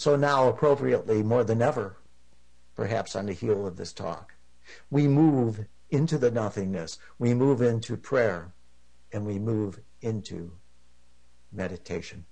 So now, appropriately, more than ever, perhaps on the heel of this talk, we move into the nothingness, we move into prayer, and we move into meditation.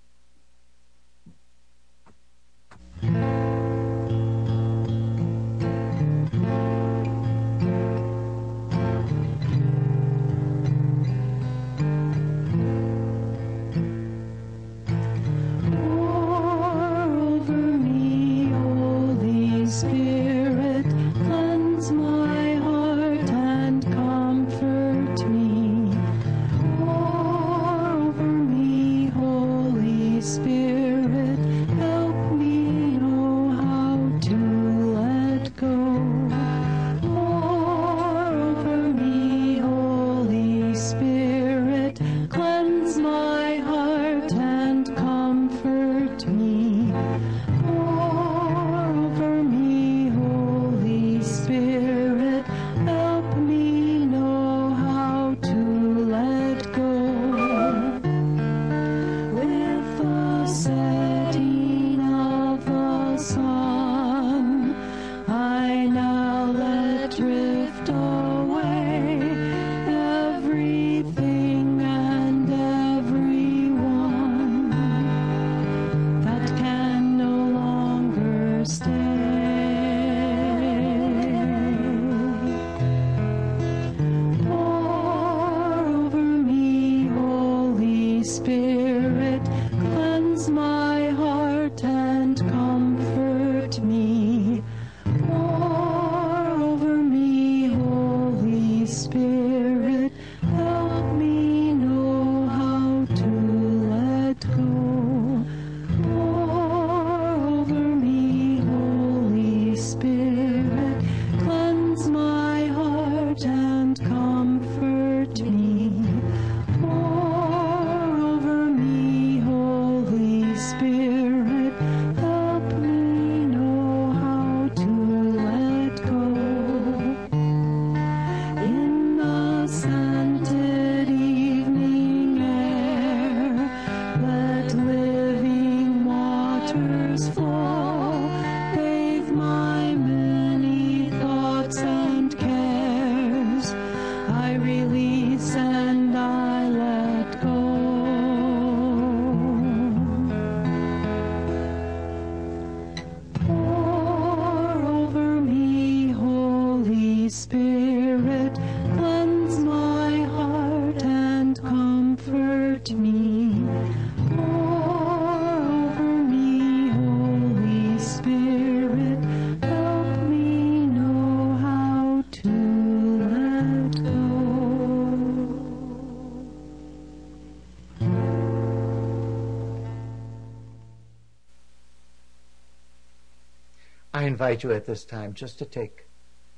I invite you at this time just to take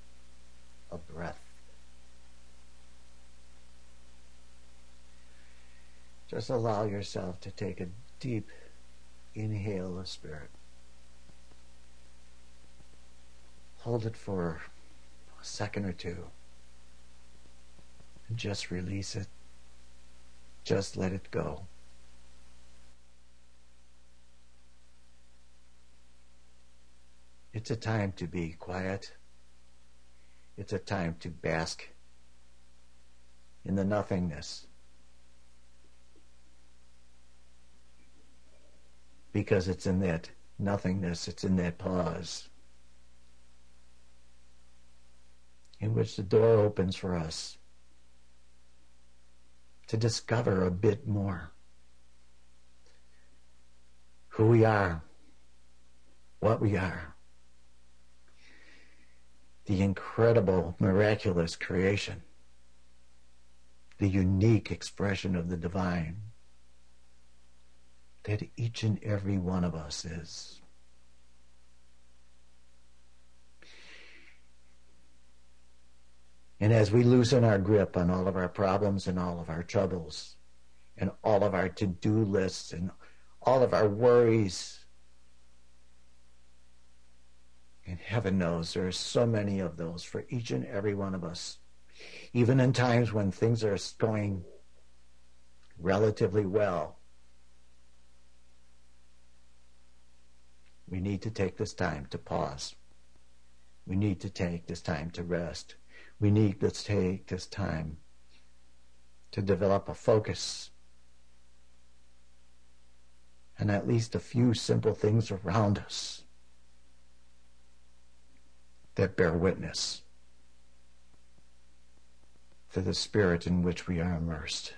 a breath. Just allow yourself to take a deep inhale of spirit. Hold it for a second or two. And just release it. Just let it go. It's a time to be quiet. It's a time to bask in the nothingness. Because it's in that nothingness, it's in that pause, in which the door opens for us to discover a bit more who we are, what we are, the incredible, miraculous creation, the unique expression of the divine that each and every one of us is. And as we loosen our grip on all of our problems and all of our troubles and all of our to-do lists and all of our worries, and heaven knows there are so many of those for each and every one of us, even in times when things are going relatively well. need to take this time to pause. We need to take this time to rest. We need to take this time to develop a focus and at least a few simple things around us that bear witness to the spirit in which we are immersed.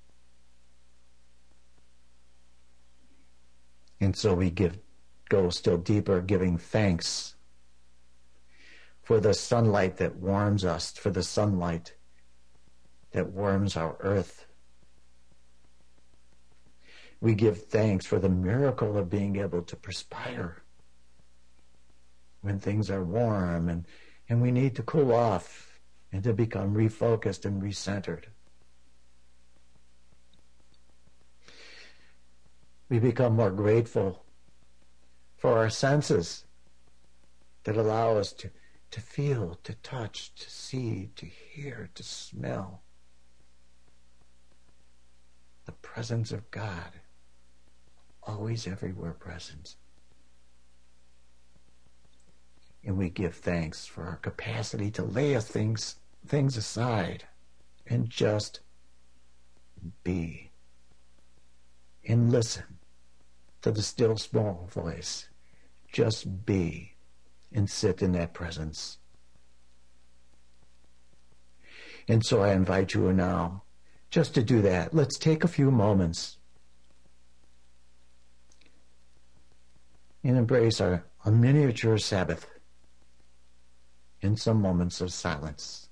And so we go still deeper, giving thanks for the sunlight that warms us, for the sunlight that warms our earth. We give thanks for the miracle of being able to perspire when things are warm and we need to cool off and to become refocused and recentered. We become more grateful for our senses that allow us to feel, to touch, to see, to hear, to smell the presence of God, always everywhere present. And we give thanks for our capacity to lay things aside and just be and listen to the still small voice. Just be and sit in that presence. And so I invite you now just to do that. Let's take a few moments and embrace a miniature Sabbath in some moments of silence.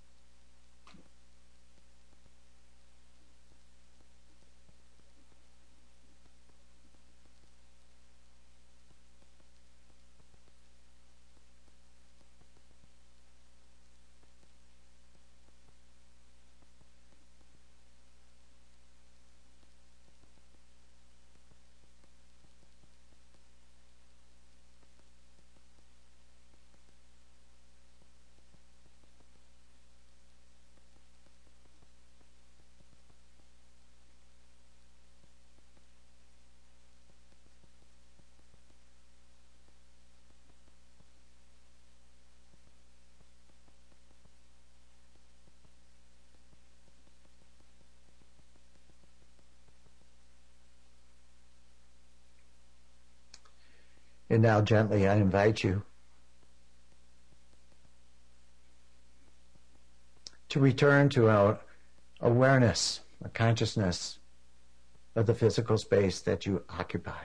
And now gently I invite you to return to our awareness, a consciousness of the physical space that you occupy.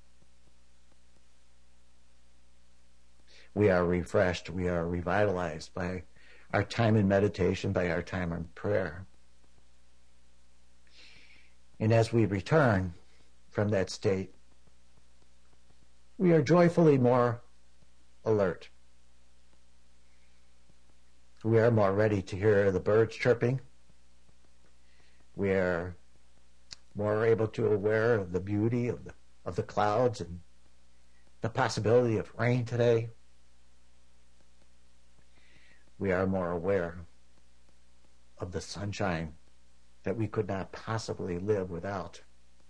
We are refreshed, we are revitalized by our time in meditation, by our time in prayer. And as we return from that state, we are joyfully more alert. We are more ready to hear the birds chirping. We are more able to aware of the beauty of the clouds and the possibility of rain today. We are more aware of the sunshine that we could not possibly live without.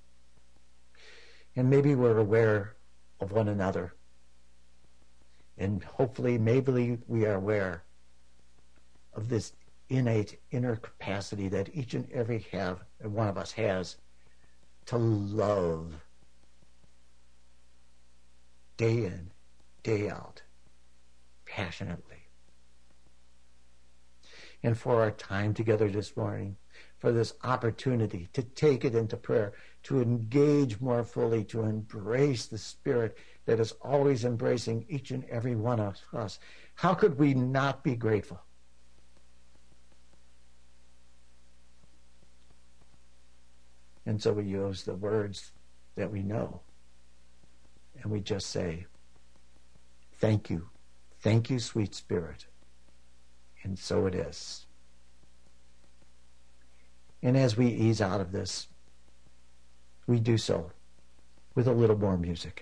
And maybe we're aware of one another. And hopefully, maybe we are aware of this innate inner capacity that each and every one of us has to love day in, day out, passionately. And for our time together this morning, for this opportunity to take it into prayer, to engage more fully, to embrace the Spirit that is always embracing each and every one of us. How could we not be grateful? And so we use the words that we know, and we just say, thank you, sweet Spirit. And so it is. And as we ease out of this, we do so with a little more music.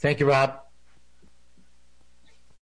Thank you, Rob.